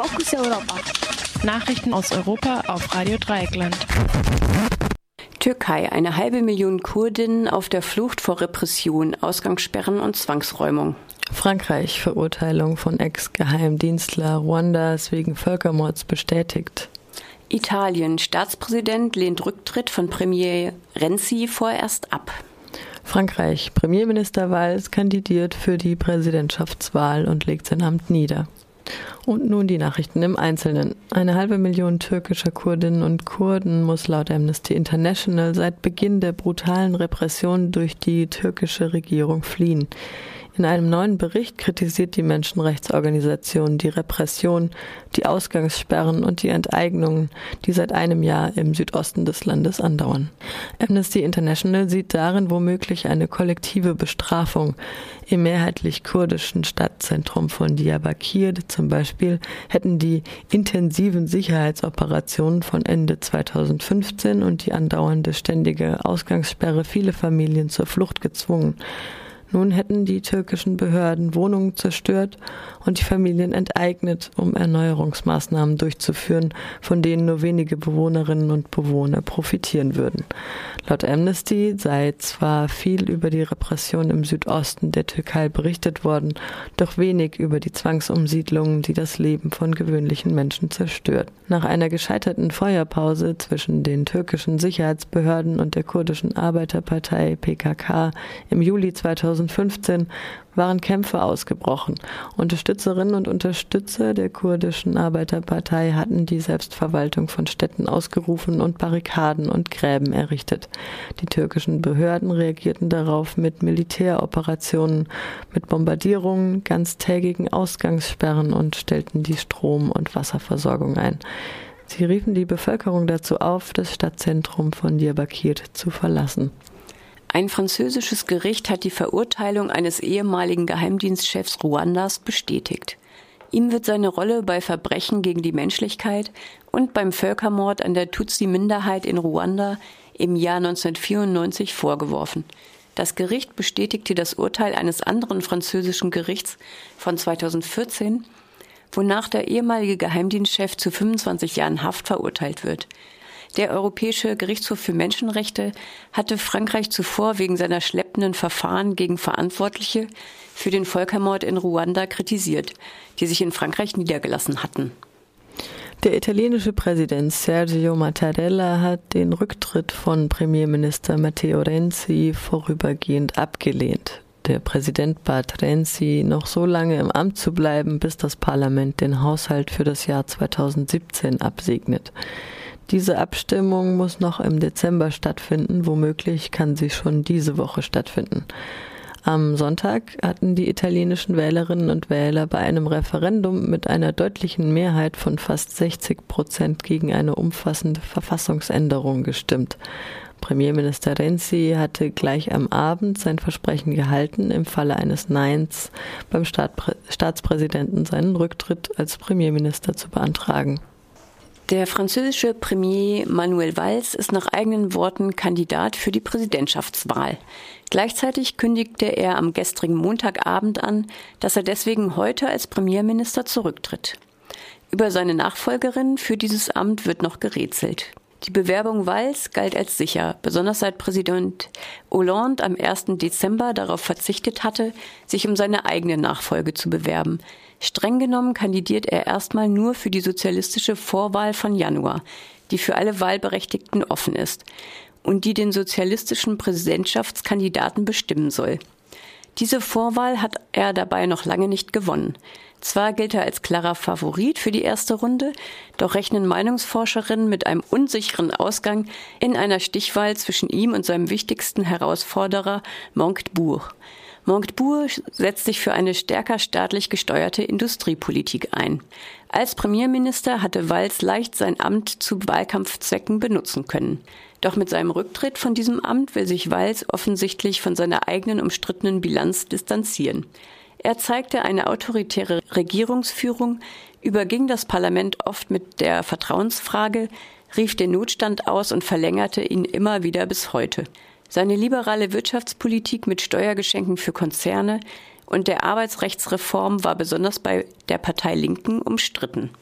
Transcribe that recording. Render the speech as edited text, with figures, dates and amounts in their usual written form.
Fokus Europa. Nachrichten aus Europa auf Radio Dreieckland. Türkei, 500.000 Kurdinnen auf der Flucht vor Repression, Ausgangssperren und Zwangsräumung. Frankreich, Verurteilung von Ex-Geheimdienstler Ruandas wegen Völkermords bestätigt. Italien, Staatspräsident lehnt Rücktritt von Premier Renzi vorerst ab. Frankreich, Premierminister Valls kandidiert für die Präsidentschaftswahl und legt sein Amt nieder. Und nun die Nachrichten im Einzelnen. 500.000 türkischer Kurdinnen und Kurden muss laut Amnesty International seit Beginn der brutalen Repression durch die türkische Regierung fliehen. In einem neuen Bericht kritisiert die Menschenrechtsorganisation die Repression, die Ausgangssperren und die Enteignungen, die seit einem Jahr im Südosten des Landes andauern. Amnesty International sieht darin womöglich eine kollektive Bestrafung. Im mehrheitlich kurdischen Stadtzentrum von Diyarbakir zum Beispiel hätten die intensiven Sicherheitsoperationen von Ende 2015 und die andauernde ständige Ausgangssperre viele Familien zur Flucht gezwungen. Nun hätten die türkischen Behörden Wohnungen zerstört und die Familien enteignet, um Erneuerungsmaßnahmen durchzuführen, von denen nur wenige Bewohnerinnen und Bewohner profitieren würden. Laut Amnesty sei zwar viel über die Repression im Südosten der Türkei berichtet worden, doch wenig über die Zwangsumsiedlungen, die das Leben von gewöhnlichen Menschen zerstört. Nach einer gescheiterten Feuerpause zwischen den türkischen Sicherheitsbehörden und der kurdischen Arbeiterpartei PKK im Juli 2015 waren Kämpfe ausgebrochen. Unterstützerinnen und Unterstützer der kurdischen Arbeiterpartei hatten die Selbstverwaltung von Städten ausgerufen und Barrikaden und Gräben errichtet. Die türkischen Behörden reagierten darauf mit Militäroperationen, mit Bombardierungen, ganztägigen Ausgangssperren und stellten die Strom- und Wasserversorgung ein. Sie riefen die Bevölkerung dazu auf, das Stadtzentrum von Diyarbakir zu verlassen. Ein französisches Gericht hat die Verurteilung eines ehemaligen Geheimdienstchefs Ruandas bestätigt. Ihm wird seine Rolle bei Verbrechen gegen die Menschlichkeit und beim Völkermord an der Tutsi-Minderheit in Ruanda im Jahr 1994 vorgeworfen. Das Gericht bestätigte das Urteil eines anderen französischen Gerichts von 2014, wonach der ehemalige Geheimdienstchef zu 25 Jahren Haft verurteilt wird. Der Europäische Gerichtshof für Menschenrechte hatte Frankreich zuvor wegen seiner schleppenden Verfahren gegen Verantwortliche für den Völkermord in Ruanda kritisiert, die sich in Frankreich niedergelassen hatten. Der italienische Präsident Sergio Mattarella hat den Rücktritt von Premierminister Matteo Renzi vorübergehend abgelehnt. Der Präsident bat Renzi, noch so lange im Amt zu bleiben, bis das Parlament den Haushalt für das Jahr 2017 absegnet. Diese Abstimmung muss noch im Dezember stattfinden, womöglich kann sie schon diese Woche stattfinden. Am Sonntag hatten die italienischen Wählerinnen und Wähler bei einem Referendum mit einer deutlichen Mehrheit von fast 60% gegen eine umfassende Verfassungsänderung gestimmt. Premierminister Renzi hatte gleich am Abend sein Versprechen gehalten, im Falle eines Neins beim Staatspräsidenten seinen Rücktritt als Premierminister zu beantragen. Der französische Premier Manuel Valls ist nach eigenen Worten Kandidat für die Präsidentschaftswahl. Gleichzeitig kündigte er am gestrigen Montagabend an, dass er deswegen heute als Premierminister zurücktritt. Über seine Nachfolgerin für dieses Amt wird noch gerätselt. Die Bewerbung Valls galt als sicher, besonders seit Präsident Hollande am 1. Dezember darauf verzichtet hatte, sich um seine eigene Nachfolge zu bewerben. Streng genommen kandidiert er erstmal nur für die sozialistische Vorwahl von Januar, die für alle Wahlberechtigten offen ist und die den sozialistischen Präsidentschaftskandidaten bestimmen soll. Diese Vorwahl hat er dabei noch lange nicht gewonnen. Zwar gilt er als klarer Favorit für die erste Runde, doch rechnen Meinungsforscherinnen mit einem unsicheren Ausgang in einer Stichwahl zwischen ihm und seinem wichtigsten Herausforderer Monctebourg. Monctebourg setzt sich für eine stärker staatlich gesteuerte Industriepolitik ein. Als Premierminister hatte Valls leicht sein Amt zu Wahlkampfzwecken benutzen können. Doch mit seinem Rücktritt von diesem Amt will sich Valls offensichtlich von seiner eigenen umstrittenen Bilanz distanzieren. Er zeigte eine autoritäre Regierungsführung, überging das Parlament oft mit der Vertrauensfrage, rief den Notstand aus und verlängerte ihn immer wieder bis heute. Seine liberale Wirtschaftspolitik mit Steuergeschenken für Konzerne und der Arbeitsrechtsreform war besonders bei der Partei Linken umstritten.